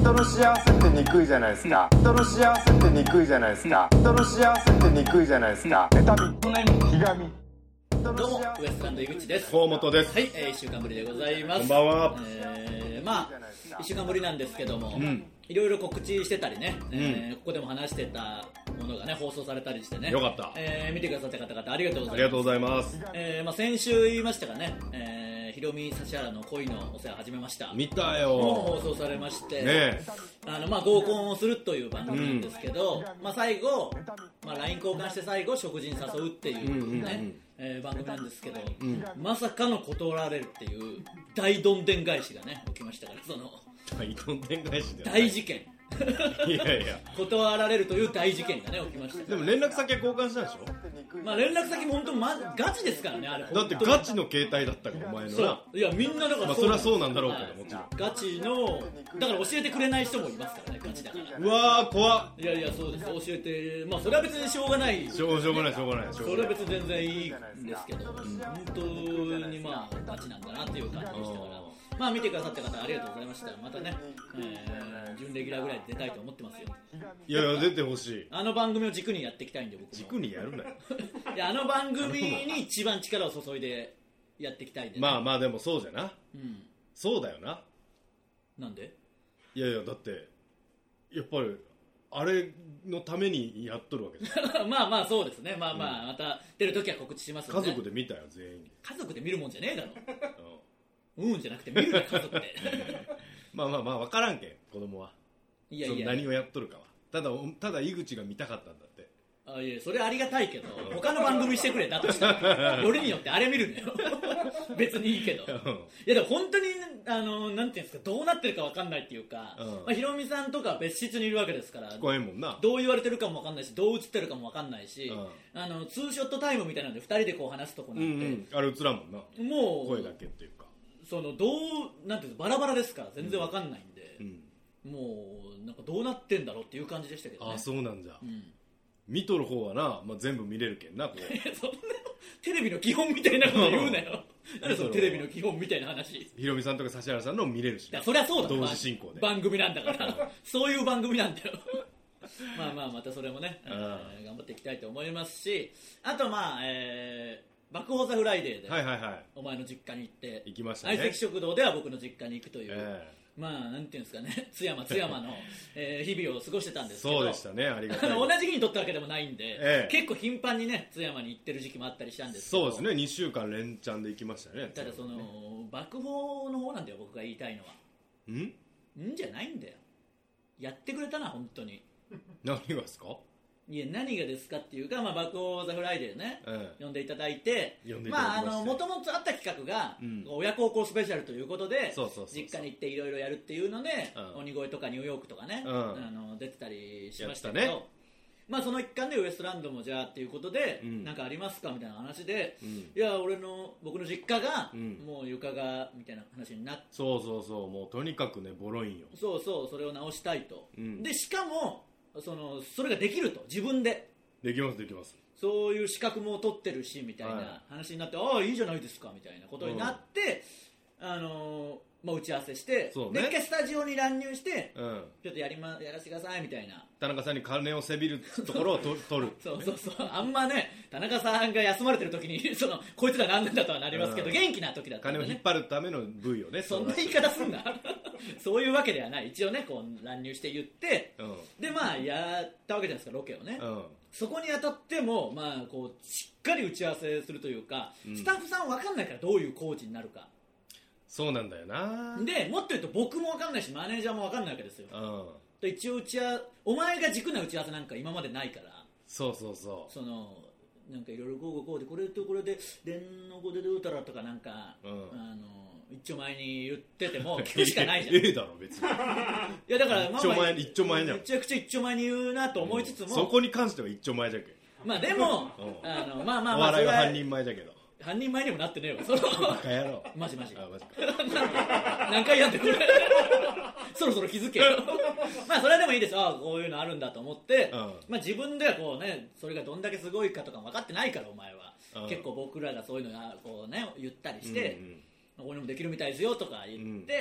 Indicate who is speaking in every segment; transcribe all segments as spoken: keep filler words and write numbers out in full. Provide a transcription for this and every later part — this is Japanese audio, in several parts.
Speaker 1: 人の幸せってにくいじゃないですか。人の幸せってにくいじゃないですか。人の幸せってにくいじゃないですか。妬み、ひがみ。
Speaker 2: どうもウエストランド井口です。
Speaker 3: 河本です。
Speaker 2: はい、えー、いっしゅうかんぶりでございます。
Speaker 3: こんばんは。
Speaker 2: えー、まあいっしゅうかんぶりなんですけども、
Speaker 3: うん、
Speaker 2: いろいろ告知してたりね、えー
Speaker 3: うん、
Speaker 2: ここでも話してたものがね放送されたりしてね、
Speaker 3: よかった。
Speaker 2: えー、見てくださった方々ありがとうございます。
Speaker 3: ありがとうございます。
Speaker 2: えー、まあ先週言いましたがね、えー、ひろみ指原の恋のお世話始めました。
Speaker 3: 見たよ。
Speaker 2: もう放送されまして、
Speaker 3: ね、
Speaker 2: あのまあ合コンをするという番組なんですけど、うん、まあ最後、まあ ライン 交換して最後食事に誘うっていうね。うんうんうん、えー、番組なんですけど、うん、まさかの断られるっていう大どんでん返しがね起きましたから、その
Speaker 3: 大どんでん返しだよ、
Speaker 2: 大事件
Speaker 3: いやいや
Speaker 2: 断られるという大事件がね起きました。
Speaker 3: でも連絡先は交換したんでしょ。
Speaker 2: まあ連絡先も本当、ま、ガチですからねあれ。
Speaker 3: だってガチの携帯だったからお前のな。
Speaker 2: そういやみんなだから、
Speaker 3: まあ、そりゃそうなんだろうけど、はい、もちろん
Speaker 2: ガチのだから教えてくれない人もいますからね、ガチだから。
Speaker 3: うわー怖っ。
Speaker 2: いやいやそうです、教えて、まあそれは別にしょうがない
Speaker 3: しょうがないしょうがない
Speaker 2: それは別に全然いいんですけど、うん、本当にまあガチなんだなっていう感じでしたから、まあ見てくださった方ありがとうございました。またね、えー、準レギュラーぐらいで出たいと思ってますよ。
Speaker 3: いやいや出てほしい。
Speaker 2: あの番組を軸にやっていきたいんで僕も。
Speaker 3: 軸にやるなよ
Speaker 2: いやあの番組に一番力を注いでやっていきたいんで、ね、
Speaker 3: まあまあでもそうじゃな、うん、そうだよな。
Speaker 2: なんで。
Speaker 3: いやいやだってやっぱりあれのためにやっとるわけです
Speaker 2: まあまあそうですね。まあまあ、うん、また出るときは告知しますよね。
Speaker 3: 家族で見たよ全員。
Speaker 2: 家族で見るもんじゃねえだろうんじゃなくて見るよ家族で
Speaker 3: まあまあまあ分からんけん子供は。いやいやいや何をやっとるかはただただ井口が見たかったんだって。
Speaker 2: あいやそれありがたいけど他の番組してくれだとしたらよりによってあれ見るんだよ別にいいけど。いやでも本当にあのなんていうんですか、どうなってるか分かんないっていうか、うん、まあ、ひろみさんとか別室にいるわけですから
Speaker 3: 聞こえんもんな。
Speaker 2: どう言われてるかも分かんないしどう映ってるかも分かんないし、うん、あのツーショットタイムみたいなのでふたりでこう話すとこなんて、うんうん、
Speaker 3: あれ映らんもんな。
Speaker 2: もう
Speaker 3: 声だけっていうか
Speaker 2: そのどうなんていうのバラバラですから全然分かんないんで、うんうん、もうなんかどうなってんだろうっていう感じでしたけどね。
Speaker 3: あそうなんじゃ、うん、見とる方はな、まあ、全部見れるけんなこう
Speaker 2: そんなテレビの基本みたいなこと言うなよなんでそのテレビの基本みたいな話。
Speaker 3: ひろみさんとか指原さんの見れるし。
Speaker 2: いやそりゃそうだ、
Speaker 3: 同時進行で
Speaker 2: 番組なんだからそういう番組なんだよまあまあまたそれもね、えー、頑張っていきたいと思いますし、あとまあ、えー、爆放ザフライデーで、
Speaker 3: はいはいはい、
Speaker 2: お前の実家に行って
Speaker 3: 行きましたね。
Speaker 2: 相席食堂では僕の実家に行くという、えーまあなんていうんですかね、津山津山の、えー、日々を過ごしてたんですけど。
Speaker 3: そうでしたね、ありがたい。
Speaker 2: 同じ日に撮ったわけでもないんで、ええ、結構頻繁にね津山に行ってる時期もあったりしたんですけど。
Speaker 3: そうですね、にしゅうかん連チャンで行きましたね。
Speaker 2: ただその爆砲の方なんだよ僕が言いたいのは。んんじゃないんだよ、やってくれたな本当に。
Speaker 3: 何がですか。
Speaker 2: いや何がですかっていうか、まあ、爆砲ザフライデーね、ええ、呼んでいただいて、もともとあった企画が、うん、親孝行スペシャルということで実家に行っていろいろやるっていうので、うん、鬼越とかニューヨークとかね、うん、あの出てたりしましたけど、ね、まあ、その一環でウエストランドもじゃあっていうことで、うん、なんかありますかみたいな話で、うん、いや俺の僕の実家が、うん、もう床がみたいな話になって、
Speaker 3: そうそうそう、もうとにかくねボロいんよ。
Speaker 2: そうそう、それを直したいと、でしかもそのそれができると、自分で
Speaker 3: できますできます、
Speaker 2: そういう資格も取ってるしみたいな話になって、はい、ああいいじゃないですかみたいなことになって、うん、あのまあ、打ち合わせして、ね、で一回スタジオに乱入して、うん、ちょっとやり、ま、やらせてくださいみたいな、
Speaker 3: 田中さんに金をせびるところをと取る
Speaker 2: そうそうそう、あんまね田中さんが休まれてる時にそのこいつら何なんだとはなりますけど、うん、元気な時だったら、ね、
Speaker 3: 金を引っ張るための部位をね、
Speaker 2: そんな言い方すんなそういうわけではない、一応ねこう乱入して言って、うん、でまあやったわけじゃないですかロケをね、うん、そこに当たっても、まあ、こうしっかり打ち合わせするというか、うん、スタッフさん分かんないからどういうコーチになるか。
Speaker 3: そうなんだよな。
Speaker 2: でもっと言うと僕も分かんないしマネージャーも分かんないわけですよ、うん、で一応打ち合わお前が軸な打ち合わせなんか今までないから。
Speaker 3: そうそうそう、
Speaker 2: そのなんかいろいろこうこうでこれとこれで電の語でどうたらとかなんか、うん、あの一丁前に言ってても聞くしかないじゃん。
Speaker 3: ええだろ別に。
Speaker 2: いやだから
Speaker 3: 一丁前に一丁前じゃん。
Speaker 2: めちゃくちゃ一丁前に言うなと思いつつも、うん、
Speaker 3: そこに関しては一丁前じゃけ。
Speaker 2: まあでも、うん、あのまあまあまあ
Speaker 3: お笑いは半人前じゃけど。
Speaker 2: 半人前にもなってねえわ。その
Speaker 3: バカ野郎。
Speaker 2: マジマジ。
Speaker 3: あマジか。
Speaker 2: 何回やってくれ。そろそろ気づけよ。まあそれでもいいです。ああこういうのあるんだと思って、うん、まあ自分ではこうねそれがどんだけすごいかとか分かってないからお前は、うん、結構僕らがそういうのがこうね言ったりして、うんうん、こういうのもできるみたいですよとか言って、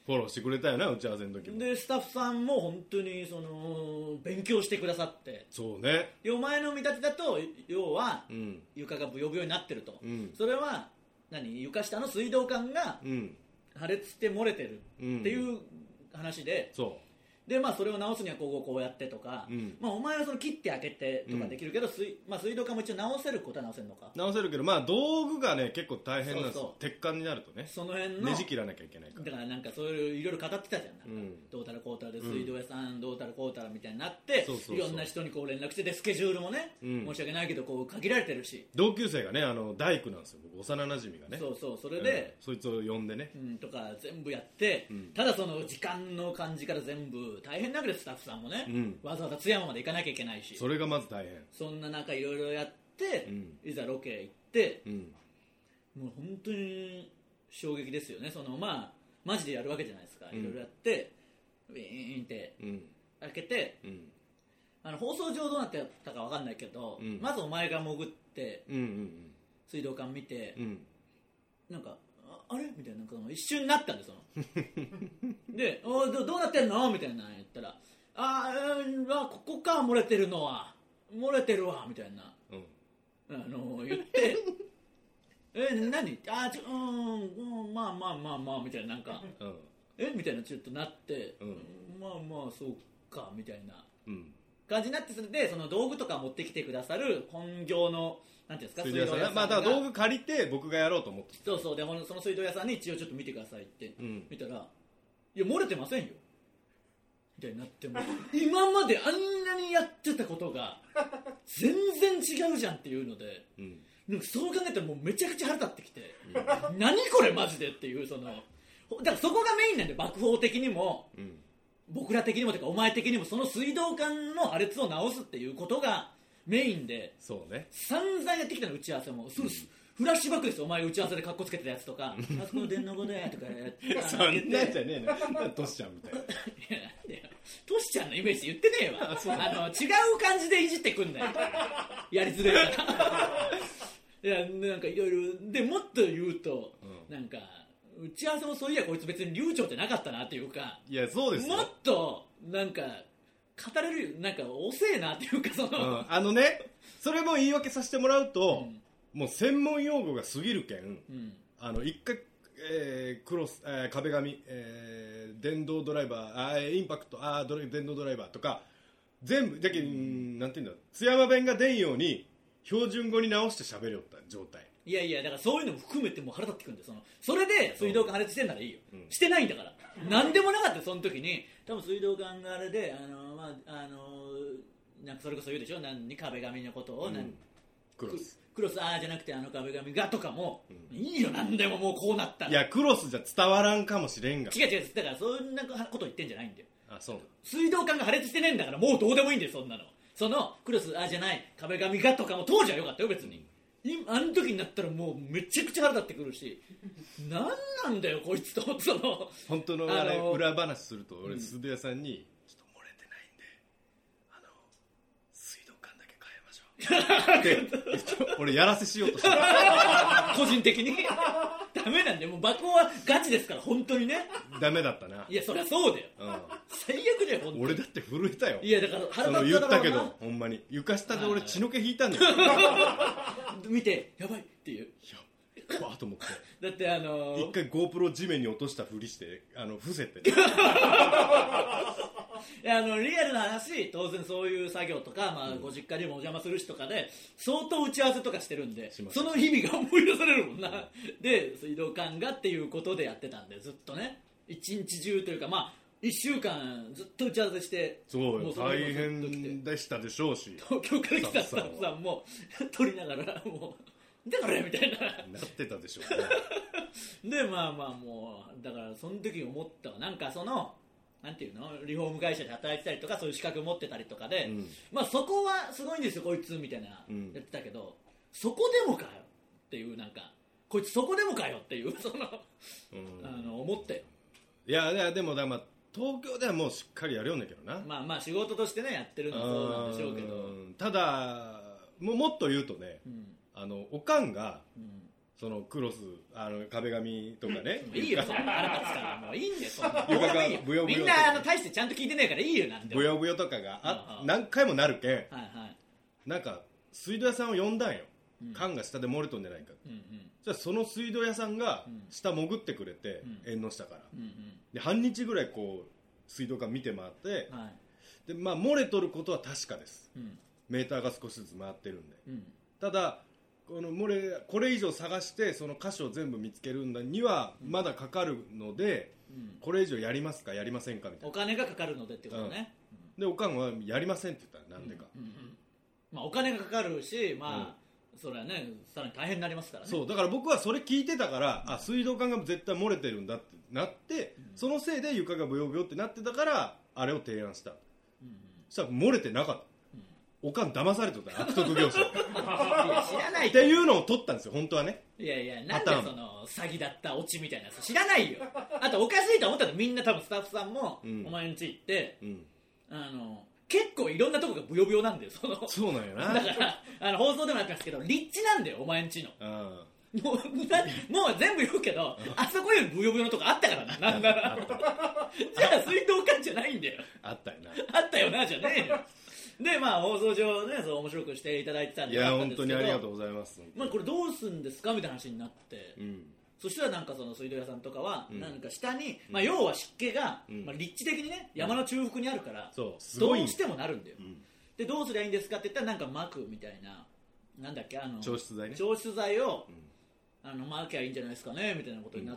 Speaker 3: フォローしてくれたよな、打ち合わせの時も。
Speaker 2: でスタッフさんも本当にその勉強してくださって。
Speaker 3: そうね。
Speaker 2: でお前の見立てだと要は、うん、床がブヨブヨになってると、うん、それは何床下の水道管が破裂して漏れてるっていう話で、うんうん、そうでまあ、それを直すにはこうこうやってとか、うんまあ、お前はその切って開けてとかできるけど、うん水まあ、水道管も一応直せることは直せるのか
Speaker 3: 直せるけど、まあ、道具がね結構大変なんですよ。そうそう鉄管になるとね
Speaker 2: その辺の
Speaker 3: ネジ切らなきゃいけないから。
Speaker 2: だからなんかそういういろいろ語ってたじゃん、なんか、うん、どうたらこうたらで水道屋さん、うん、どうたらこうたらみたいになって、そうそうそういろんな人にこう連絡してでスケジュールもね、うん、申し訳ないけどこう限られてるし、
Speaker 3: 同級生がねあの大工なんですよ、僕幼なじみがね。
Speaker 2: そうそうそれで、
Speaker 3: うん、そいつを呼んでね、
Speaker 2: うん、とか全部やって、うん、ただその時間の感じから全部大変なわけです。スタッフさんもね、うん、わざわざ津山まで行かなきゃいけないし、
Speaker 3: それがまず大変。
Speaker 2: そんな中いろいろやって、うん、いざロケ行って、うん、もう本当に衝撃ですよね。そのまあマジでやるわけじゃないですか。いろいろやってウィーンって開けて、うん、あの放送上どうなってたか分かんないけど、うん、まずお前が潜って、うんうんうん、水道管見て、うん、なんかあれみたいな、なんか一瞬になったんですよでお ど, どうなってんのみたいな言ったら、ああここか漏れてるのは漏れてるわみたいな、うん、あの言ってえ何あちょうん、うん、まあまあまあまあみたいな、なんか、うん、えみたいなちょっとなって、うん、まあまあそうかみたいな感じになって、それでその道具とか持ってきてくださる本業のなんていうんですか、
Speaker 3: 水道屋さんが、まあ、だから道具借りて僕がやろうと思って、
Speaker 2: そうそうでその水道屋さんに一応ちょっと見てくださいって、うん、見たらいや漏れてませんよみたいになっても今まであんなにやってたことが全然違うじゃんっていうので、うん、なんかそう考えたらもうめちゃくちゃ腹立ってきて、うん、何これマジでっていう、そのだからそこがメインなんで、爆砲的にも、うん、僕ら的にもてかお前的にもその水道管の破裂を直すっていうことがメインで、
Speaker 3: そうね、
Speaker 2: 散々やってきたの。打ち合わせもすぐ、うん、フラッシュバックですよ。お前打ち合わせでカッコつけてたやつとかあそこの電の語でとかやって
Speaker 3: そんなんじゃねえなトシちゃんみたいな。いや
Speaker 2: なんでよ、トシちゃんのイメージ言ってねえわあの違う感じでいじってくんだよやりづれえからいやなんかいろいろでもっと言うと、うん、なんか打ち合わせもそういやこいつ別に流暢じゃなかったなっていうか、
Speaker 3: いやそうですよ、
Speaker 2: もっとなんか語れるなんか遅えなっていうか、その、
Speaker 3: うん、あのねそれも言い訳させてもらうと、うん、もう専門用語が過ぎるけん、うん、あの一回、えー、クロス、えー、壁紙、えー、電動ドライバー、あーインパクト、あードラ電動ドライバーとか全部だけ、うん、なんていうんだ、津山弁が出んように標準語に直して喋りよった状態。
Speaker 2: いやいやだからそういうのも含めてもう腹立ってくるんで、そのそれで水道管破裂してんならいいよ、うん、してないんだから何でもなかったよその時に。多分水道管があれであの、まあ、あのなんかそれこそ言うでしょ、何壁紙のことを、うん、
Speaker 3: クロス
Speaker 2: クロスあーじゃなくてあの壁紙がとかも、うん、いいよ何でももうこうなったら。
Speaker 3: いやクロスじゃ伝わらんかもしれんが。
Speaker 2: 違う違う、だからそんなこと言ってんじゃないんだよ。
Speaker 3: あそう
Speaker 2: 水道管が破裂してねえんだからもうどうでもいいんだよそんなの。そのクロスあーじゃない壁紙がとかも当時はよかったよ別に。あの時になったらもうめちゃくちゃ腹立ってくるし何なんだよこいつと。その
Speaker 3: 本当のあれ裏話すると俺、うん、水道屋さんにちょっと漏れてないんであの水道管だけ変えましょうって俺やらせしようとして
Speaker 2: 個人的にダメなんだよ、もう爆破はガチですから本当にね。
Speaker 3: ダメだったな。
Speaker 2: いやそりゃそうだよ、うん、最悪だよ本当に。
Speaker 3: 俺だって震えたよ。
Speaker 2: いやだから腹立っただろうな。
Speaker 3: 言ったけどほんまに床下で俺血の気引いたんだよ
Speaker 2: 見てやばいっていう、い
Speaker 3: やわーと思って
Speaker 2: だってあの
Speaker 3: ー、一回 GoPro 地面に落としたふりしてあの伏せて
Speaker 2: いやあのリアルな話、当然そういう作業とか、まあ、ご実家にもお邪魔する日とかで相当打ち合わせとかしてるんで、その日々が思い出されるもんなで水道管がっていうことでやってたんでずっとね一日中というかまあいっしゅうかんずっと打ち合わせして。
Speaker 3: そうよ大変でしたでしょうし、
Speaker 2: 東京から来たスタッフさんも撮りながらもうだからみたいな
Speaker 3: なってたでしょう
Speaker 2: ねでまあまあもうだからその時思ったわ、なんかそのなんていうのリフォーム会社で働いてたりとかそういう資格持ってたりとかで、うん、まあそこはすごいんですよこいつみたいな、うん、やってたけどそこでもかよっていう、なんかこいつそこでもかよっていうその、うん、あの思ったよ。
Speaker 3: いやいやでもだまあ東京ではもうしっかりやるよんだけどな。
Speaker 2: まあまあ仕事としてねやってるのはそうなんでしょうけど、
Speaker 3: ただもうもっと言うとね、うん、あのおかんが、うん、 そのクロスあの壁紙とかね、
Speaker 2: いいよそんな腹立つからもういいんだよそんな
Speaker 3: 床がブヨブヨ
Speaker 2: みんなあの大してちゃんと聞いてないからいいよなんで
Speaker 3: ブヨブヨとかがあ何回もなるけん、はいはい、なんか水道屋さんを呼んだんよ、うん、缶が下で漏れとんじゃないかって、うんうん、じゃあその水道屋さんが下潜ってくれて、うん、縁の下から、うんうん、で半日ぐらいこう水道管見て回って、はい、でまあ漏れとることは確かです、うん、メーターが少しずつ回ってるんで、うん、ただこの漏れこれ以上探してその箇所を全部見つけるんだにはまだかかるので、うん、これ以上やりますかやりませんかみたいな、
Speaker 2: お金がかかるのでってことね、
Speaker 3: うん、でおかんはやりませんって言ったらなんでか、うんうんうん、
Speaker 2: まあ、お金がかかるし、まあうん、それはねさらに大変になりますからね。
Speaker 3: そうだから僕はそれ聞いてたから、うん、あ水道管が絶対漏れてるんだってなって、うん、そのせいで床がブヨブヨってなってたからあれを提案した、うんうん、そしたら漏れてなかった、おかん騙されてた悪徳業者い
Speaker 2: や知らない
Speaker 3: っていうのを取ったんですよ本当はね。
Speaker 2: いやいやなんでその詐欺だったオチみたいなやつ知らないよあとおかしいと思ったらみんな多分スタッフさんもお前ん家行って、うんうん、あの結構いろんなとこがブヨブヨなんだよその
Speaker 3: そうなんよな。
Speaker 2: だからあの放送でもなってますけど立地なんだよお前ん家の、うん、もうもう全部言うけどあそこよりブヨブヨのとこあったからななんならじゃあ水道管じゃないんだよ。
Speaker 3: あったよな
Speaker 2: あったよなじゃねえよでまあ放送上ねそう面白くしていただいてたんで、
Speaker 3: いや本当にありがとうございます。
Speaker 2: まあこれどうすんですかみたいな話になって、うん、そしたらなんかその水道屋さんとかは、うん、なんか下に、まあ、要は湿気が、うんまあ、立地的にね山の中腹にあるから、うん、どうしてもなるんだよ、うん、でどうすりゃいいんですかって言ったらなんか巻くみたいななんだっけあの
Speaker 3: 調湿剤ね
Speaker 2: 調湿剤を、うん、あの巻きゃいいんじゃないですかねみたいなことになって、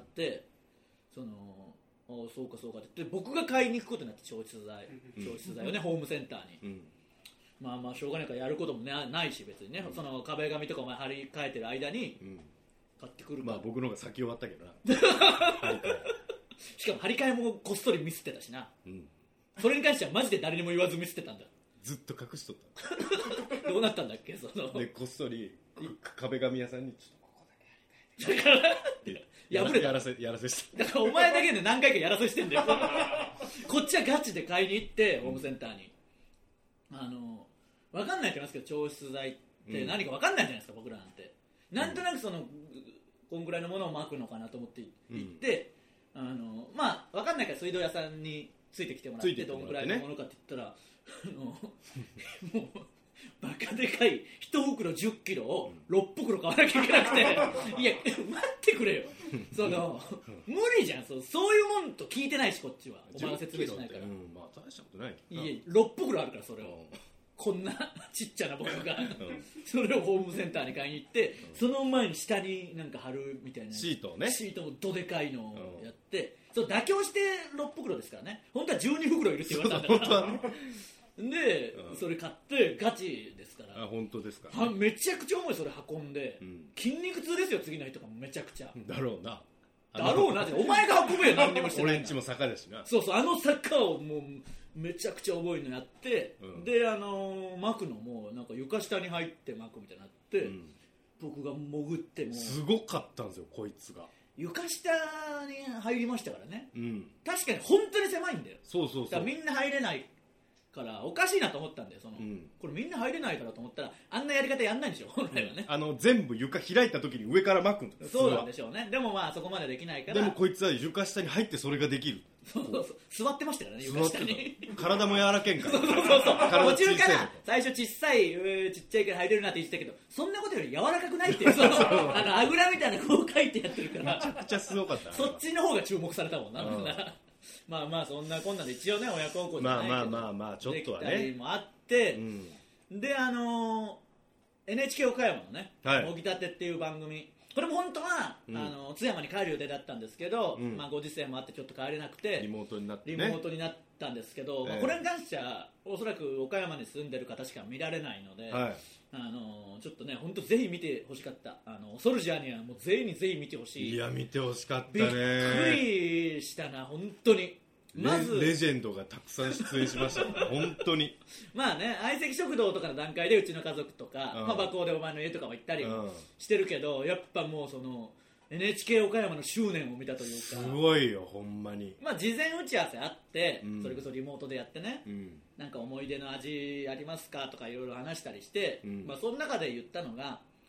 Speaker 2: うん、そのあそうかそうかって言って僕が買いに行くことになって調湿剤、うん、調湿剤をねホームセンターに、うんまあまあしょうがないからやることもないし別にね、うん、その壁紙とかお前張り替えてる間に買ってくるから、
Speaker 3: まあ僕の方が先終わったけどな
Speaker 2: しかも張り替えもこっそり見せてたしな、うん、それに関してはマジで誰にも言わず見せてたんだ。
Speaker 3: ずっと隠しとった
Speaker 2: どうなったんだっけその
Speaker 3: でこっそり壁紙屋さんにちょっとここ
Speaker 2: だけやり替えだから破れた
Speaker 3: やらせやらせした
Speaker 2: だからお前だけで何回かやらせしてんだよこっちはガチで買いに行ってホームセンターに、うん、あの分かんないと思いますけど調湿剤って何か分かんないじゃないですか、うん、僕らなんてなんとなくそのこんぐらいのものを巻くのかなと思って行って、うん、あのまあ分かんないから水道屋さんについてきてもらってどんぐらいのものかって言ったら、ね、あのもうバカでかいいち袋じゅっキロをろっ袋買わなきゃいけなくていや待ってくれよその無理じゃん そ, そういうもんと聞いてないしこっちはお前が説明しないから、うん、まあ大したことないいやろっ袋あるからそれを、うん、こんなちっちゃな僕が、うん、それをホームセンターに買いに行って、うん、その前に下になんか貼るみたいな
Speaker 3: シートをね
Speaker 2: シートもどでかいのをやって、うん、そう妥協してろっ袋ですからね本当はじゅうに袋いるって言われたんだから本当はねで、うん、それ買ってガチですから
Speaker 3: あ本当ですか、
Speaker 2: ね、めちゃくちゃ重いそれ運んで、うん、筋肉痛ですよ次の日とかもめちゃくちゃ
Speaker 3: だろうな
Speaker 2: だろうなってお前が運べよ何にもしてない
Speaker 3: 俺んちも坂だしな
Speaker 2: そうそうあの坂をもうめちゃくちゃ重いのやって、うん、であの巻くのもなんか床下に入って巻くみたいになって、うん、僕が潜っても
Speaker 3: すごかったんですよこいつが
Speaker 2: 床下に入りましたからね、うん、確かに本当に狭いんだよ
Speaker 3: そうそうそう
Speaker 2: だからみんな入れないからおかしいなと思ったんだよその、うん、これみんな入れないからと思ったらあんなやり方やんないんでしょ本来はね、
Speaker 3: あの全部床開いた時に上から巻くんだ
Speaker 2: そうなんでしょうねでもまあそこまでできないから
Speaker 3: でもこいつは床下に入ってそれができる
Speaker 2: そうそうそう座ってましたからね床下に
Speaker 3: 体も柔らけんから
Speaker 2: そうそうそう途中から最初小さいちっちゃいから入れるなって言ってたけどそんなことより柔らかくないっていうそのあのあぐらみたいなこう書いてやってるから
Speaker 3: めちゃくちゃすごかった
Speaker 2: そっちの方が注目されたもんな、うん、まあまあそんなこんなんで一応ね親孝行じゃないけど
Speaker 3: まあまあまあまあちょっとはね
Speaker 2: できたりもあって、うん、であのー、エヌエイチケー 岡山のね「もぎたて」っていう番組これも本当は、うん、あの津山に帰る予定だったんですけど、うんまあ、ご時世もあってちょっと帰れなくて
Speaker 3: リモートになって、ね、
Speaker 2: リモートになったんですけど、えーまあ、これに関してはおそらく岡山に住んでる方しか見られないので、はい、あのちょっとね本当ぜひ見てほしかったあのソルジャーにはもう全員にぜひ見てほしい
Speaker 3: いや見てほしかったね
Speaker 2: びっくりしたな本当に
Speaker 3: まず レ, レジェンドがたくさん出演しましたね本当に
Speaker 2: まあね相席食堂とかの段階でうちの家族とか、うんまあ、馬行でお前の家とかも行ったりしてるけど、うん、やっぱもうその エヌエイチケー 岡山の執念を見たというか
Speaker 3: すごいよほんまに
Speaker 2: まあ事前打ち合わせあって、うん、それこそリモートでやってね、うん、なんか思い出の味ありますかとかいろいろ話したりして、うんまあ、その中で言ったのが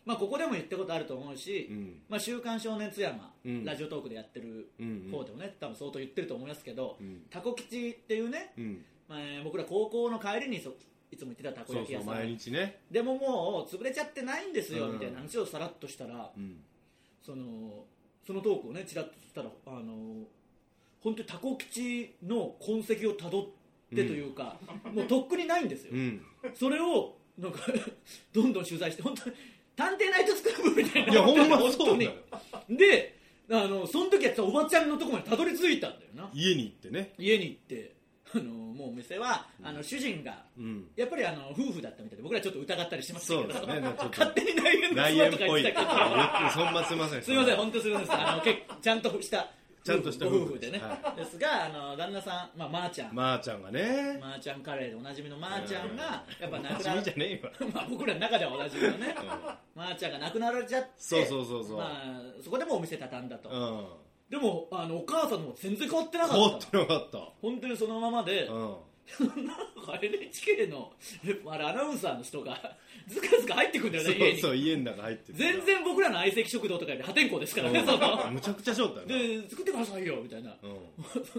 Speaker 2: まあ、ここでも言ったことあると思うし、
Speaker 3: うん
Speaker 2: まあ、週刊少年津山、
Speaker 3: うん、
Speaker 2: ラジオトークでやってる方でもね、多分相当言ってると思いますけど、
Speaker 3: うん、
Speaker 2: タコ吉っていうね、うんまあ、僕ら高校の帰りにそいつも行ってたたこ焼き屋さん、
Speaker 3: そうそう毎日ね、
Speaker 2: でももう潰れちゃってないんですよ、うん、みたいな話をさらっとしたら、うん、そのそのトークをねちらっとしたら、あの本当にタコ吉の痕跡をたどってというか、うん、もうとっくにないんですよ、うん、それをなんかどんどん取材して、本当に探偵ナイトスクープみたいな、
Speaker 3: いやほんまそうだよ
Speaker 2: で、あのその時はおばちゃんのところまでたどり着いたんだよな、
Speaker 3: 家に行ってね、
Speaker 2: 家に行ってあのもうお店は、うん、あの主人が、うん、やっぱりあの夫婦だったみたいで僕らちょっと疑ったりしましたけど、ね、勝手に内縁の妻とか言ってたけど、
Speaker 3: そんますいません
Speaker 2: すいません本当すいません、あのけちゃんとした
Speaker 3: ちゃんとした
Speaker 2: ご夫婦でね、はい、ですがあの旦那さん、まあ、まーちゃん
Speaker 3: まーちゃんがね
Speaker 2: まーちゃんカレーでおなじみのまーちゃんがやっぱ亡くな
Speaker 3: おなじみじゃねえよ
Speaker 2: まあ僕らの中ではおなじみのね、うん、まーちゃんが亡くなられちゃって、
Speaker 3: そうそうそうそう、
Speaker 2: まあ、そこでもお店畳んだと、
Speaker 3: うん
Speaker 2: でもあのお母さんも全然変わってなかった
Speaker 3: 変わってなかった
Speaker 2: 本当にそのままで、うん、なんか エヌエイチケー のあれアナウンサーの人がずかずか入ってくるんだよね、家に。
Speaker 3: そうそう家の中入ってる
Speaker 2: 全然僕らの相席食堂とかより破天荒ですからね、その
Speaker 3: むちゃくちゃしょった
Speaker 2: ねで作ってくださいよみたいな、うん、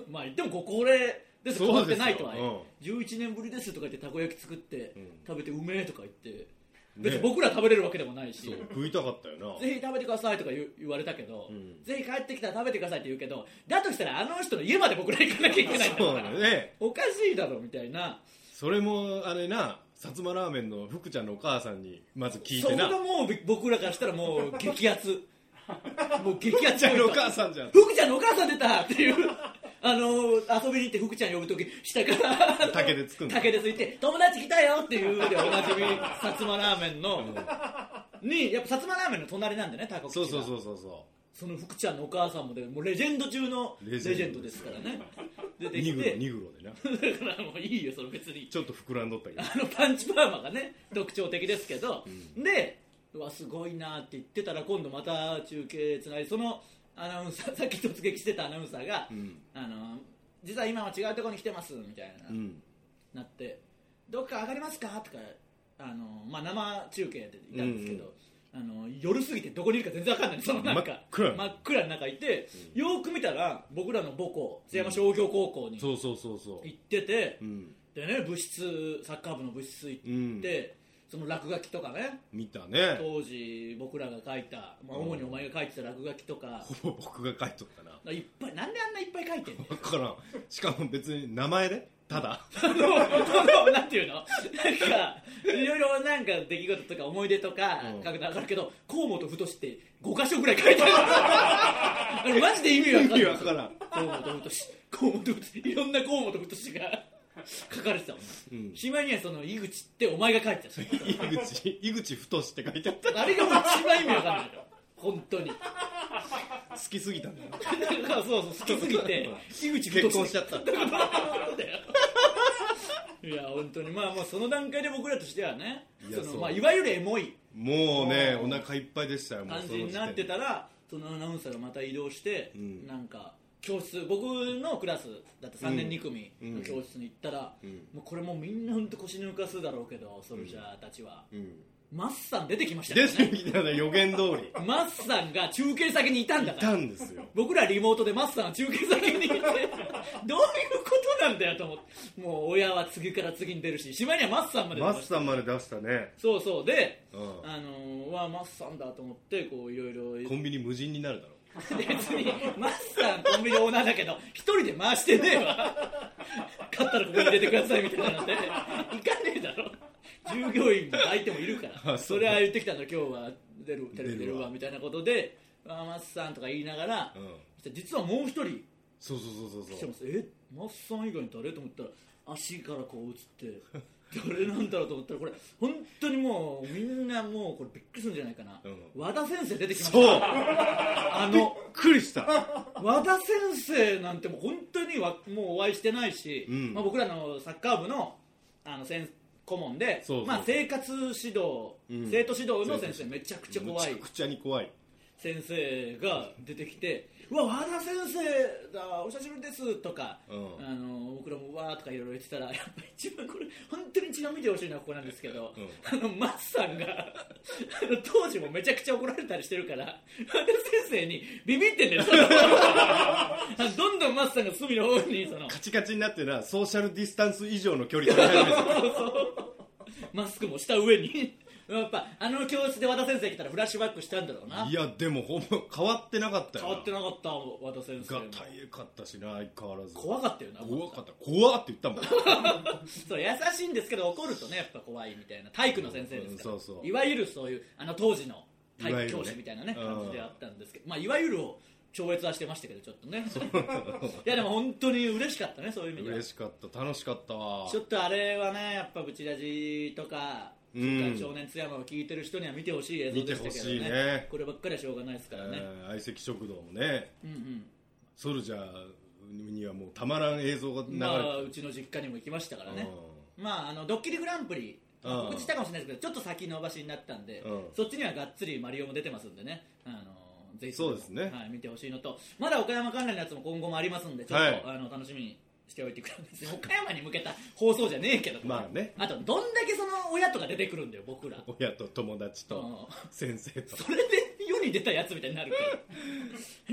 Speaker 2: まあ言ってもご高齢です変わってないとは、うん、じゅういちねんぶりですとか言ってたこ焼き作って、うん、食べてうめえとか言って別に僕ら食べれるわけでもないし、
Speaker 3: ね、食いたかったよな、
Speaker 2: ぜひ食べてくださいとか 言, 言われたけど、うん、ぜひ帰ってきたら食べてくださいって言うけど、だとしたらあの人の家まで僕ら行かなきゃいけないんだから、ね、おかしいだろみたいな。
Speaker 3: それもあれな、薩摩ラーメンの福ちゃんのお母さんにまず聞いてな、
Speaker 2: そこがもう僕らからしたらもう激アツもう激アツ
Speaker 3: 福ちゃんのお母さんじゃん、
Speaker 2: 福ちゃんのお母さん出たっていうあの遊びに行って福ちゃん呼ぶとき下から
Speaker 3: 竹でつくんだ、
Speaker 2: 竹でついて友達来たよっていうでおなじみ薩摩ラーメンの、うん、にやっぱ薩摩ラーメンの隣なんでね、タコ口が。
Speaker 3: そうそうそうそうそう、
Speaker 2: その福ちゃんのお母さんもでもうレジェンド中のレジェンドですからね、出てきて
Speaker 3: ニグロでな
Speaker 2: だからもういいよそれ別に
Speaker 3: ちょっと膨らんどったけど、
Speaker 2: あのパンチパーマがね特徴的ですけど、うん、でうわすごいなって言ってたら今度また中継つないで、そのアナウンサーさっき突撃してたアナウンサーが、うん、あの実は今は違うところに来てますみたいな、うん、なってどっか上がりますかとかあの、まあ、生中継でいたんですけど、うんうん、あの夜過ぎてどこにいるか全然分かんない、そのなんか真っ暗真っ暗の中いて、うん、よく見たら僕らの母校津山商業高校に行ってて、でね部室サッカー部の部室行って、うんその落書きとかね
Speaker 3: 見たね、
Speaker 2: 当時僕らが書いた、まあ、主にお前が書いてた落書きとか、
Speaker 3: ほぼ僕が書いとったな、
Speaker 2: いっぱいなんであんないっぱい書いてんの
Speaker 3: 分からん、しかも別に名前でただ
Speaker 2: なんていうのなんかいろいろなんか出来事とか思い出とか書くと分かるけど、河本太ってごかしょぐらい書いてあるマジで意味わからん河本太河本太いろんな河本太が書かれてたもん、うん、しまいにはその井口ってお前が書いてた
Speaker 3: 井口井口太って書いてあった、
Speaker 2: あれがもう一番意味わかんないよ本当に好
Speaker 3: きすぎたんだよ
Speaker 2: そうそう好きすぎて井口太
Speaker 3: 結婚しちゃった
Speaker 2: いや本当にまあまあその段階で僕らとしてはね、い, そのまあいわゆるエモい
Speaker 3: もうねお腹いっぱいでしたよ
Speaker 2: 感じになってたら、そのアナウンサーがまた移動して、うん、なんか教室僕のクラスだったさんねんに組の教室に行ったら、うんうん、もうこれもうみんな本当腰抜かすだろうけどソルジャーたちは、うんうんマッサン出てきましたからね。
Speaker 3: 出てきたね、予言通り。
Speaker 2: マッサンが中継先にいたんだから。
Speaker 3: いたんですよ。
Speaker 2: 僕らリモートでマッサンが中継先にいて、どういうことなんだよと思って。もう親は次から次に出るし、しまいにはマッサンまで
Speaker 3: 出した。マッサンまで出したね。
Speaker 2: そうそうで、うん、あのー、わマッサンだと思ってこういろいろ。
Speaker 3: コンビニ無人になるだろ。
Speaker 2: 別にマッサンコンビニオーナーだけど一人で回してねえわ。買ったらここに入れてくださいみたいなので、行かねえだろ。従業員も相手もいるからそれは言ってきたんだ今日は出るテレビ出るわみたいなことでマッサンとか言いながら、うん、実はもう一人
Speaker 3: そうそうそうそう
Speaker 2: 来てます。えマッサン以外に誰と思ったら足からこう映って誰なんだろうと思ったらこれ本当にもうみんなもうこれびっくりするんじゃないかな、うん、和田先生出てきました。
Speaker 3: そう
Speaker 2: あの
Speaker 3: びっくりした
Speaker 2: 和田先生なんてもう本当にわもうお会いしてないし、うんまあ、僕らのサッカー部のあの先生顧問で
Speaker 3: そうそう、
Speaker 2: まあ、生活指導、うん、生徒指導の先生めちゃくちゃ怖い
Speaker 3: めちゃくちゃに怖い
Speaker 2: 先生が出てきてうわ和田先生だお久しぶりですとか、うん、あの僕らロムわーとかいろいろ言ってたら、やっぱ一番これ本当に一番見てほしいのはここなんですけど、うん、あのマスさんがあの当時もめちゃくちゃ怒られたりしてるから、和田先生にビビってんだよ。どんどんマスさんが隅の方にその
Speaker 3: カチカチになってな、ソーシャルディスタンス以上の距離取り始めて
Speaker 2: マスクもした上にやっぱあの教室で和田先生来たらフラッシュバックしたんだろうな。
Speaker 3: いやでもほんま変わってなかったよ。
Speaker 2: 変わってなかった和田先生
Speaker 3: が大変かったしな、相変わらず
Speaker 2: 怖かったよな。
Speaker 3: 怖かった、怖って言ったもん
Speaker 2: そう優しいんですけど怒るとねやっぱ怖いみたいな体育の先生ですから、うん、そうそう、いわゆるそういうあの当時の体育教師みたいなね感じであったんですけど、まあいわゆるを超越はしてましたけどちょっとねいやでも本当に嬉しかったね、そういう意味では
Speaker 3: 嬉しかった、楽しかったわ。
Speaker 2: ちょっとあれはねやっぱブチラジとか少年津山を聞いてる人には見てほしい映像でしたけど ね, ねこればっかりはしょうがないですからね、
Speaker 3: えー、相席食堂もね、うんうん、ソルジャーにはもうたまらん映像が流れて、ま
Speaker 2: あ、うちの実家にも行きましたからね、まあ、あのドッキリグランプリ告知したかもしれないですけどちょっと先延ばしになったんで、そっちにはがっつりマリオも出てますんでね、あのぜひ
Speaker 3: そうですね、
Speaker 2: はい、見てほしいのと、まだ岡山関連のやつも今後もありますんでちょっと、はい、あの楽しみにしておいてください。岡山に向けた放送じゃねえけど、
Speaker 3: まあね、
Speaker 2: あとどんだけその親とか出てくるんだよ僕ら、
Speaker 3: 親と友達と先生と、
Speaker 2: それで世に出たやつみたいになるから、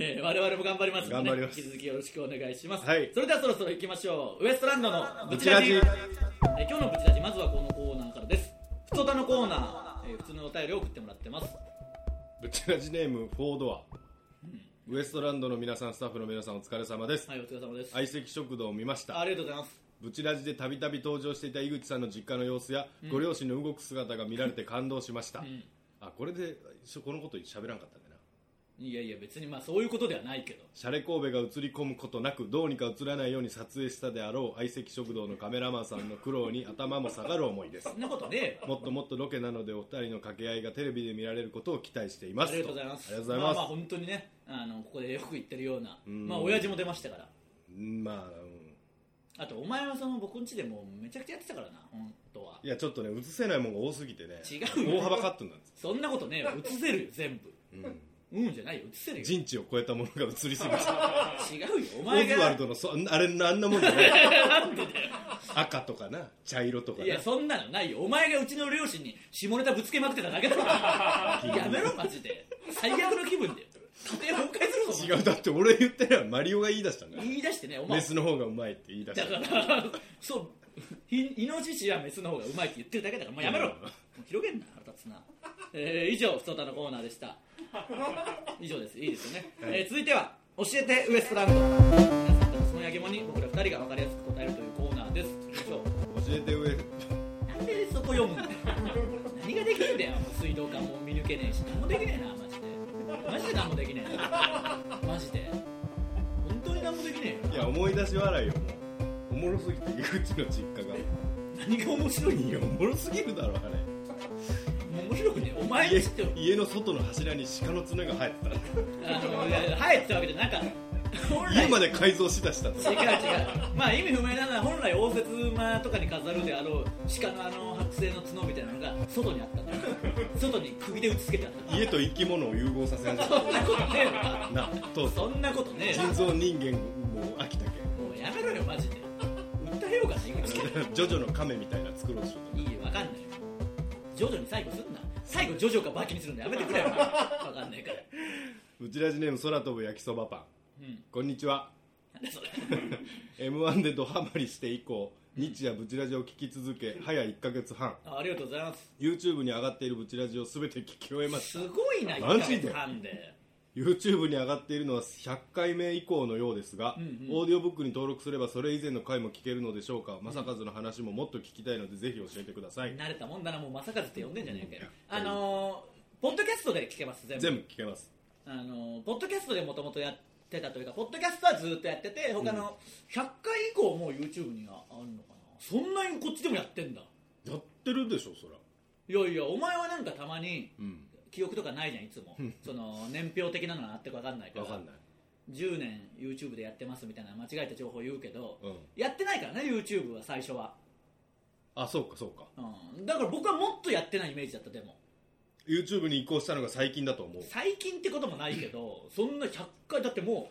Speaker 2: えー、我々も頑張りますので、ね、引き続きよろしくお願いします、はい、それではそろそろ行きましょう。ウエストランドのブチラジ、えー、今日のブチラジまずはこのコーナーからです。ふつおたのコーナー、えー、普通のお便りを送ってもらってます。
Speaker 3: ブチラジネームフォードア、ウエストランドの皆さん、スタッフの皆さん、お疲れ様です。
Speaker 2: はい、お疲れ様です。
Speaker 3: 相席食堂を見ました。
Speaker 2: ありがとうございます。
Speaker 3: ブチラジでたびたび登場していた井口さんの実家の様子や、うん、ご両親の動く姿が見られて感動しました、うん、あ、これでこのこと喋らんかったんだな。
Speaker 2: いやいや別にまあそういうことではないけど、
Speaker 3: シャレ神戸が映り込むことなくどうにか映らないように撮影したであろう相席食堂のカメラマンさんの苦労に頭も下がる思いです。
Speaker 2: そんなことねえ、
Speaker 3: もっともっとロケなのでお二人の掛け合いがテレビで見られることを期待しています。
Speaker 2: ありがとうございます。
Speaker 3: ありがとうございます。
Speaker 2: まあまあ本当にね、あのここでよく言ってるような、まあ親父も出ましたから、
Speaker 3: まあ、うん、
Speaker 2: あとお前はその僕ん家でもうめちゃくちゃやってたからな本当は。
Speaker 3: いやちょっとね映せないもんが多すぎてね、
Speaker 2: 違う
Speaker 3: 大幅カットなんです。
Speaker 2: そんなことねえよ、映せるよ全部、うんうんじゃないよ、映せるよ。
Speaker 3: 人知を超えたものが映りすぎて
Speaker 2: 違うよ、お前が
Speaker 3: オズワルドのそあれあんなもんじゃないなんでだよ赤とかな茶色とかな。
Speaker 2: いやそんなのないよ、お前がうちの両親に下ネタぶつけまくってただけだからやめろマジで、最悪の気分で家庭崩壊するぞ。
Speaker 3: 違う、だって俺言ってるやん、マリオが言い出したんだ。
Speaker 2: 言い出してね、お前
Speaker 3: メスの方がうまいって言い出した。
Speaker 2: だからそうイノシシはメスの方がうまいって言ってるだけだからもうやめろ、もう広げんな、腹立つな。えー、以上ふつおたのコーナーでした。以上です、いいですよね、はい。えー、続いては教えてウエストランド、皆さんとそのやげもに僕らふたりが分かりやすく答えるというコーナーです。以上、
Speaker 3: 教えてウエス
Speaker 2: トなんでそこ読むんだよ何ができるんだよ、水道管も見抜けねえし何もできねえな、マジでマジで何もできねえなマジで本当に何もできねえよ。
Speaker 3: いや思い出し笑いよ、もうおもろすぎて井口の実家が
Speaker 2: 何が面白いん
Speaker 3: よ、おもろすぎるだろあれ。
Speaker 2: 面白くね、お前
Speaker 3: にして家の外の柱に鹿の角が生えて
Speaker 2: たあのいや生えてたわけじゃなかった
Speaker 3: 家まで改造しだしたと。
Speaker 2: 違う違う、まあ意味不明なのは本来応接間とかに飾るであろう鹿のあの剥製の角みたいなのが外にあったんだよ外に釘で打ち付けてあった。
Speaker 3: 家と生き物を融合させなかった。
Speaker 2: そんなことねえ
Speaker 3: なと
Speaker 2: そんなことねえ
Speaker 3: 人造人間もう飽きたけ
Speaker 2: もうやめろよマジで訴えようかな
Speaker 3: ジョジョの亀みたいな作ろうとしよう。
Speaker 2: いいよ分かんないよ、ジョジョに最後すんな、最後ジョジョかバキにするんでやめてくれよ分かんないから。
Speaker 3: うちラジネーム空飛ぶ焼きそばパン、うん、こんにちは。
Speaker 2: なんでそれ
Speaker 3: エムワン でドハマりして以降日夜ブチラジを聞き続け早いっかげつはん。
Speaker 2: あ, ありがとうございます。
Speaker 3: YouTube に上がっているブチラジを全て聞き終えました。
Speaker 2: すごいな、いっかげつはんで
Speaker 3: YouTube に上がっているのはひゃっかいめ以降のようですが、うんうん、オーディオブックに登録すればそれ以前の回も聞けるのでしょうか。正和の話ももっと聞きたいのでぜひ教えてください。
Speaker 2: 慣れたもんだな、もう正和って呼んでんじゃねえかよ。あのー、ポッドキャストで聞けます。全部
Speaker 3: 全部聞けます。
Speaker 2: あのー、ポッドキャストでもともとやってたというか、ポッドキャストはずっとやってて、他のひゃっかい以降もう YouTube にはあるのかな。そんなにこっちでもやってんだ。
Speaker 3: やってるでしょそら。
Speaker 2: いやいや、お前はなんかたまに、うん、記憶とかないじゃんいつもその年表的なのがあってか分かんないから。
Speaker 3: 分かんない。
Speaker 2: じゅうねん YouTube でやってますみたいな間違えた情報言うけど、うん、やってないからね YouTube は最初は。
Speaker 3: あ、そうかそうか、
Speaker 2: うん、だから僕はもっとやってないイメージだった。でも
Speaker 3: YouTube に移行したのが最近だと思う。
Speaker 2: 最近ってこともないけどそんなひゃっかいだっても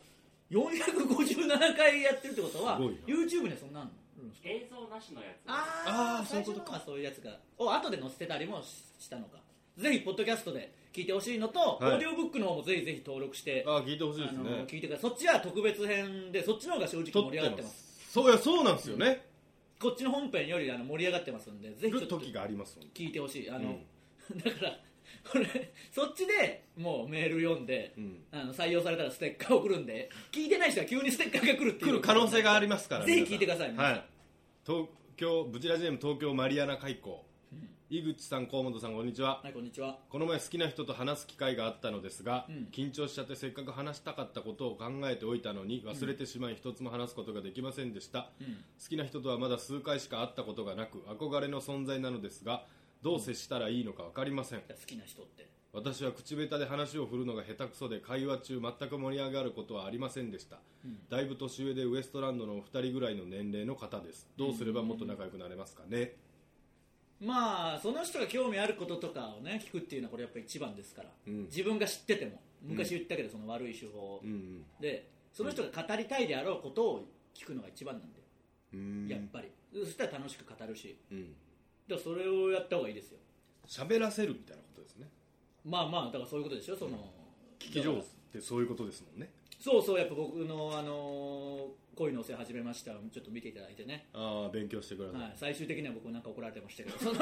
Speaker 2: よんひゃくごじゅうななかいやってるってことは YouTube にはそんなの
Speaker 4: 映像なしのやつ。
Speaker 2: ああ、そういうことか。そういうやつがを後で載せてたりもしたのか。ぜひポッドキャストで聞いてほしいのと、はい、オーディオブックの方もぜひぜひ登録して
Speaker 3: あ聞いてほしいですね。
Speaker 2: 聞いてください。そっちは特別編で、そっちの方が正直盛り上がってます。
Speaker 3: そうや、そうなんですよね、
Speaker 2: うん、こっちの本編よりあの盛り上がってますんで、ぜひちょっと聞いてほしい。あの、うん、だからこれそっちでもうメール読んで、うん、あの採用されたらステッカー送るんで、聞いてない人は急にステッカーが来るっていう
Speaker 3: 来る可能性がありますから、
Speaker 2: ぜひ聞いてください。
Speaker 3: はい、東京ブチラジネーム東京マリアナ海溝、うん、井口さん、河本さん、こんにちは。
Speaker 2: はい、こんにちは。
Speaker 3: この前好きな人と話す機会があったのですが、うん、緊張しちゃってせっかく話したかったことを考えておいたのに忘れてしまい、一つも話すことができませんでした、うん、好きな人とはまだ数回しか会ったことがなく憧れの存在なのですが、どう接したらいいのか分かりません、うん、
Speaker 2: 好きな人って
Speaker 3: 私は口下手で話を振るのが下手くそで、会話中全く盛り上がることはありませんでした、うん、だいぶ年上でウエストランドのお二人ぐらいの年齢の方です。どうすればもっと仲良くなれますかね。
Speaker 2: うん、まあその人が興味あることとかをね聞くっていうのはこれやっぱり一番ですから、うん、自分が知ってても昔言ったけど、その悪い手法、うんうん、でその人が語りたいであろうことを聞くのが一番なんで、うん、やっぱりそしたら楽しく語るし、うん、だからそれをやった方がいいですよ。
Speaker 3: 喋らせるみたいなことですね。
Speaker 2: まあまあだからそういうことでしょ。その、うん、
Speaker 3: 聞き上手ってそういうことですもんね。
Speaker 2: そうそう、やっぱ僕の、あのー、恋のお世話始めました、ちょっと見ていただいてね。
Speaker 3: ああ、勉強してください、はい、
Speaker 2: 最終的には僕なんか怒られてましたけどその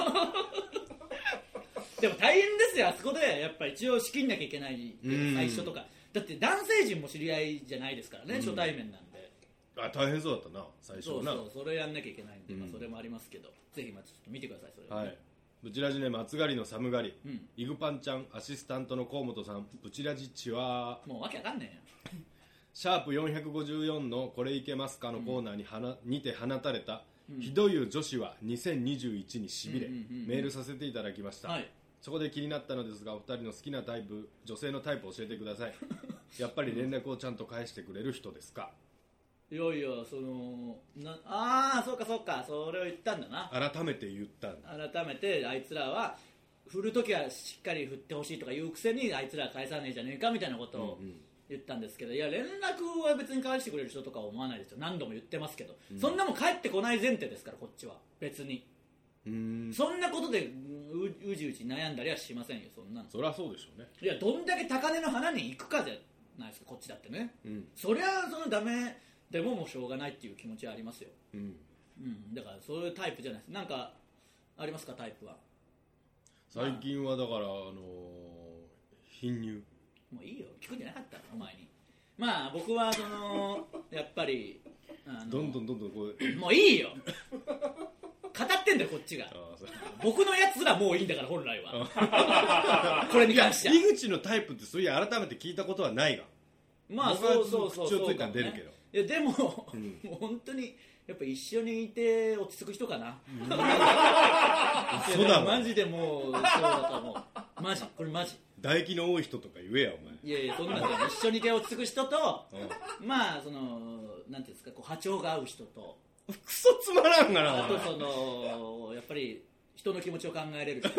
Speaker 2: でも大変ですよ、あそこでやっぱり一応仕切んなきゃいけない最初とか、だって男性陣も知り合いじゃないですからね、初対面なんで。
Speaker 3: あ、大変そうだったな最初はな。
Speaker 2: そうそう、それやんなきゃいけないんで、まあ、それもありますけど、ぜひまあちょっと見てくださいそれは、ね。はい、
Speaker 3: ブチラジネーム暑がりの寒がり、うん、イグパンちゃん、アシスタントの河本さん、ブチラジチワー。
Speaker 2: もうわけわかんねえよ
Speaker 3: シャープよんひゃくごじゅうよんのこれいけますかのコーナーにはな、うん、にて放たれた、うん、ひどい女子はにせんにじゅういちにしびれ、うんうんうんうん、メールさせていただきました、はい、そこで気になったのですが、お二人の好きなタイプ、女性のタイプを教えてくださいやっぱり連絡をちゃんと返してくれる人ですか。
Speaker 2: いやいや、そのなああそうかそうか、それを言ったんだな。
Speaker 3: 改めて言ったんだ。
Speaker 2: 改めてあいつらは振るときはしっかり振ってほしいとか言うくせに、あいつら返さねえじゃねえかみたいなことを言ったんですけど、うんうん、いや連絡は別に返してくれる人とかは思わないですよ。何度も言ってますけど、うん、そんなもん返ってこない前提ですから、こっちは別に。うーん、そんなことで う, うじうじ悩んだりはしませんよ、そんなの。
Speaker 3: そりゃそうでしょうね。
Speaker 2: いや、どんだけ高値の花に行くかじゃないですか、こっちだってね、うん、そりゃそのダメでももうしょうがないっていう気持ちはありますよ、うんうん、だからそういうタイプじゃないです。なんかありますか、タイプは。
Speaker 3: 最近はだから、あのー、貧乳。
Speaker 2: もういいよ、聞くんじゃなかったお前に。まあ僕はそのやっぱりあの
Speaker 3: どんどんどんどんこう
Speaker 2: もういいよ語ってんだよこっちが。僕のやつらもういいんだから本来はこれに関しては。
Speaker 3: 井口のタイプってそういう改めて聞いたことはないが、
Speaker 2: まあそうそうそう、
Speaker 3: 口をついたら出るけど、
Speaker 2: いやでも、うん、もう本当にやっぱ一緒にいて落ち着く人かな、うん、そうだマジでもうそうだと思う。マジこれマジ
Speaker 3: 唾液の多い人とか言えやお前。
Speaker 2: いやいや、そんなんで一緒にいて落ち着く人と、うん、まあそのなんていうんですか、こう波長が合う人と、
Speaker 3: クソつまらんがな。
Speaker 2: あとそのやっぱり人の気持ちを考えれる人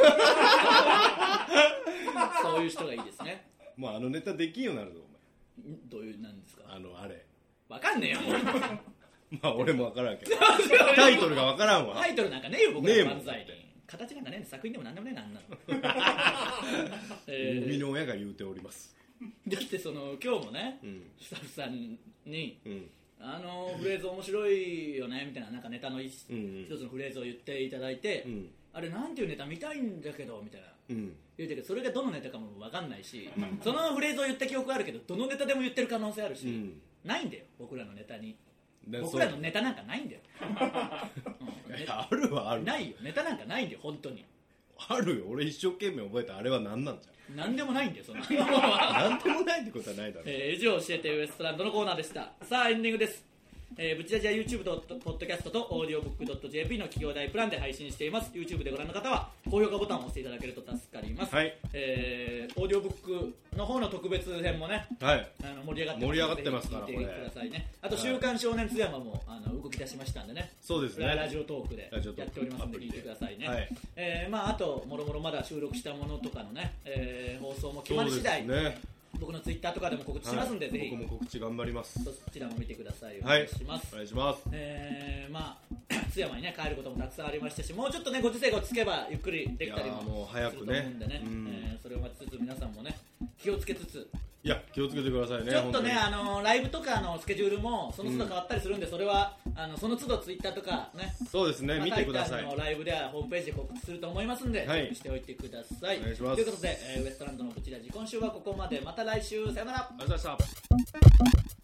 Speaker 2: そういう人がいいですね。
Speaker 3: もうあのネタできんようになるぞお
Speaker 2: 前。どういうなんですか。
Speaker 3: あのあれ
Speaker 2: わかんねえよ
Speaker 3: まあ俺もわからんけどタイトルがわからんわ。
Speaker 2: タイトルなんかねえよ僕らの漫才に。形なんかねえ、作品でもなんでもねえな、あんなの
Speaker 3: 生みの親が言うております。
Speaker 2: だってその今日もね、うん、スタッフさんに、うん、あのフレーズ面白いよねみたいな、なんかネタの一、うんうん、一つのフレーズを言っていただいて、うん、あれなんていうネタ見たいんだけどみたいな、うん、言うてけど、それがどのネタかも分かんないし、うん、そのフレーズを言った記憶あるけどどのネタでも言ってる可能性あるし、うん、ないんだよ僕らのネタに。僕らのネタなんかないんだよ、
Speaker 3: うん、いやあるはある。
Speaker 2: ないよ、ネタなんかないんだよ本当に。
Speaker 3: あるよ、俺一生懸命覚えたあれは何なんじゃん。
Speaker 2: 何でもないんだよその
Speaker 3: 何でもないってことはないだろう、
Speaker 2: えー、以上教えてウエストランドのコーナーでした。さあエンディングです。えー、ブチラジは YouTube とポッドキャストと オーディオブックドットジェーピー の企業大プランで配信しています。 YouTube でご覧の方は高評価ボタンを押していただけると助かります、はい。えー、オーディオブックの方の特別編もね、はい、あの盛り上がってます。
Speaker 3: 盛り上がってますから、
Speaker 2: 聞いてくださいね。あと週刊少年津山もあの動き出しましたんでね。
Speaker 3: そうですね、
Speaker 2: ラジオトークでやっておりますので聞いてくださいね、はい。えーまあ、あともろもろまだ収録したものとかのね、えー、放送も決まり次第、ね、 僕のツイッターとかでも告知しますんで、はい、ぜひ
Speaker 3: 僕も告知頑張ります。
Speaker 2: そちらも見てください。お願いします。
Speaker 3: はい、お願いします。
Speaker 2: えー、まあ津山にね帰ることもたくさんありましたし、もうちょっとねご時世が落ち着けばゆっくりできたりもすると思うんでね、うん、えー、それを待ちつつ皆さんもね気をつけつつ、
Speaker 3: いや気をつけてくださいね。
Speaker 2: ちょっとねあのライブとかのスケジュールもその都度変わったりするんで、うん、それはあのその都度ツイッターとかね、
Speaker 3: そうですね、まあ、見てください。
Speaker 2: のライブではホームページで告知すると思いますんで、はい、チェックしておいてください。
Speaker 3: お願いします。
Speaker 2: ということで、えー、ウエストランドのブチラジ今週はここまで。また来週、さよなら。
Speaker 3: ありがとうございました。